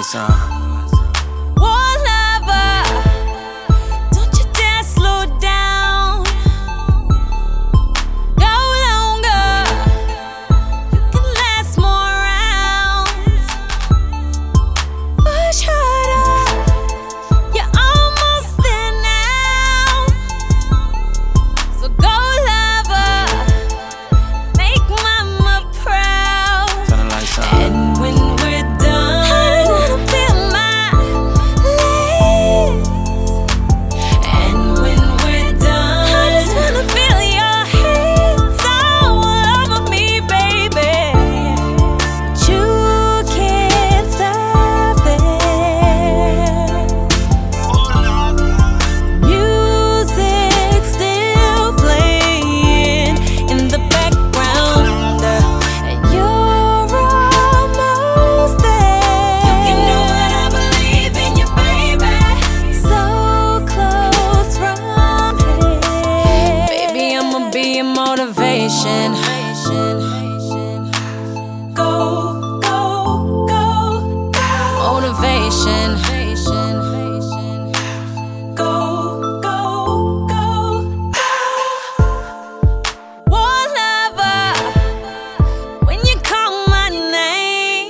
War lover, don't you dare slow down. Go longer, you can last more rounds. Push harder, you're almost there now. So go lover, make mama proud. And when we're done, I wanna feel my legs. And when we're done, I just wanna feel your hands all over me, baby. But you can't stop there. Music still playing in the background, and you're almost there. You can do it, I believe in you, baby. So close from here. Baby, I'ma be your motivation. Go, go, go, go. Motivation. Go, go, go, go. War lover, when you call my name,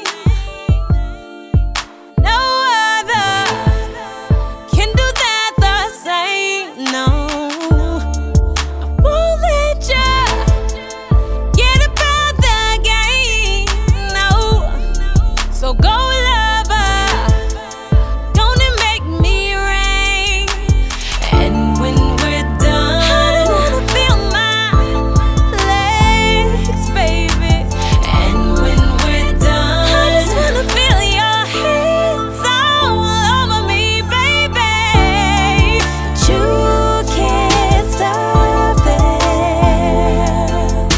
no other can do that the same. No, I won't let you get about the game. No, so go lover, gonna make me rain. And when we're done, I wanna feel my legs, baby. And when we're done, I just wanna feel your hands all over me, baby. But you can't stop there.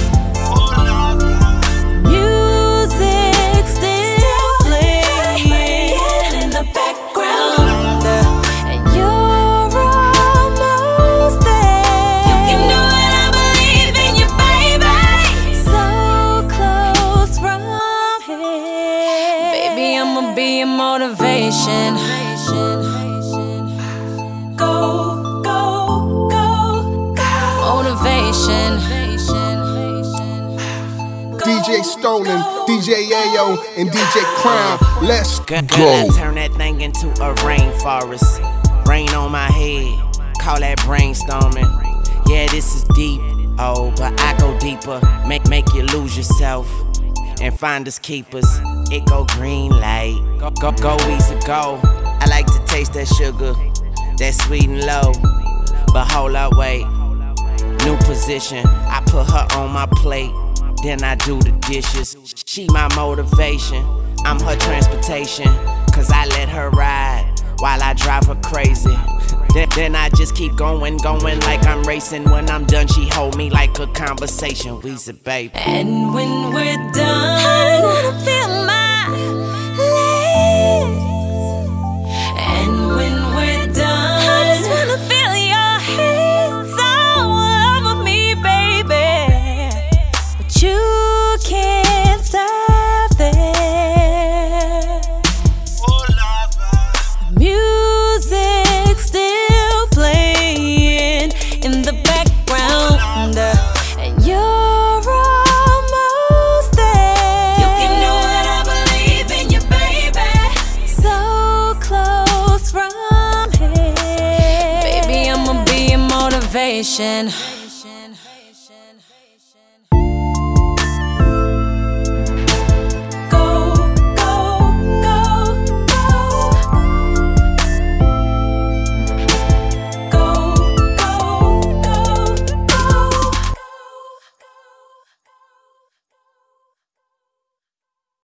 Music still playing in the background, and you're almost there. You can do it, I believe in you, baby. So close from here. Baby, I'ma be your motivation. Go, go, go, go. Motivation. DJ Stolen, DJ Ayo, and DJ Crown. Let's Girl, I go. turn that thing into a rainforest. Rain on my head, call that brainstorming. Yeah, this is deep, oh, but I go deeper. Make you lose yourself and find us keepers. It go green light, go easy, go. I like to taste that sugar, that sweet and low. But hold up, wait, new position. I put her on my plate, then I do the dishes. She my motivation, I'm her transportation. Cause I let her ride while I drive her crazy. Then I just keep going like I'm racing. When I'm done, she hold me like a conversation. Weezy, baby. And when we're done, I wanna feel my legs. And when we're done, I just wanna feel your hands all over me, baby. But you can't stop there. Music still playing in the background, and you're almost there. You can do it, I believe in you, baby. So close from here. Baby, I'ma be your motivation.